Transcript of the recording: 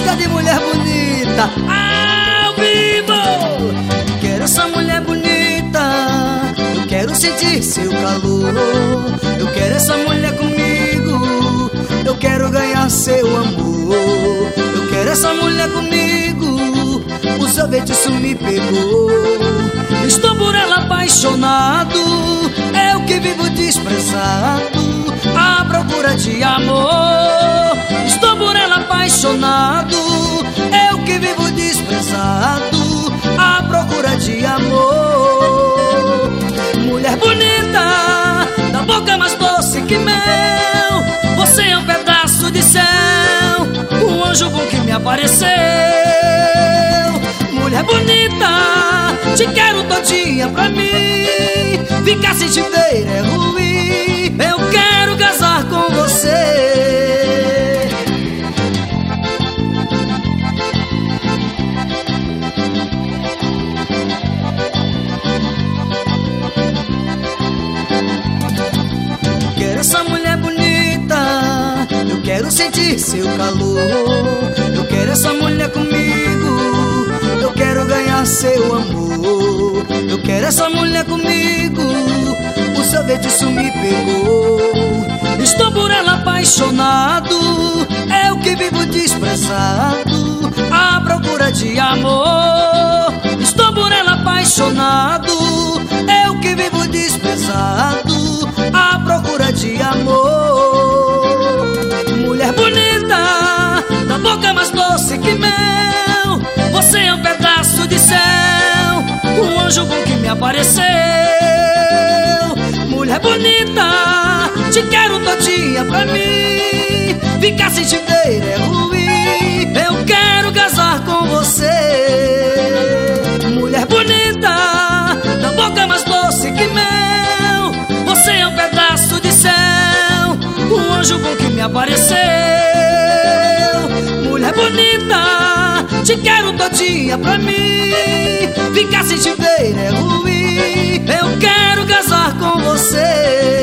música de mulher bonita ao vivo. Quero essa mulher bonita, eu quero sentir seu calor. Eu quero essa mulher comigo, eu quero ganhar seu amor. Eu quero essa mulher comigo, o seu feitiço me pegou. Estou por ela apaixonado, eu que vivo desprezado, à procura de amor. Estou por ela apaixonado, eu que vivo desprezado, à procura de amor. Mulher bonita, da boca mais doce que mel, você é um pedaço de céu, um anjo bom que me apareceu. Mulher bonita, te quero todinha pra mim, ficar sem te ver é ruim, eu quero casar com você. Quero essa mulher bonita, eu quero sentir seu calor. Eu quero essa mulher comigo, eu quero ganhar seu amor. Eu quero essa mulher comigo, o seu feitiço me pegou. Estou por ela apaixonado, eu que vivo desprezado, à procura de amor. Estou por ela apaixonado, eu que vivo desprezado, à procura de amor. Mulher bonita, da boca mais doce que mel, você é um pedaço de céu, um anjo bom que me apareceu. Mulher bonita, te quero todinha pra mim, ficar sem te ver é ruim, eu quero casar com você. Mulher bonita, da boca mais doce que mel, você é um pedaço de céu, um anjo bom que me apareceu. Mulher bonita, te quero todinha pra mim, ficar sem te ver é ruim, eu quero casar com você.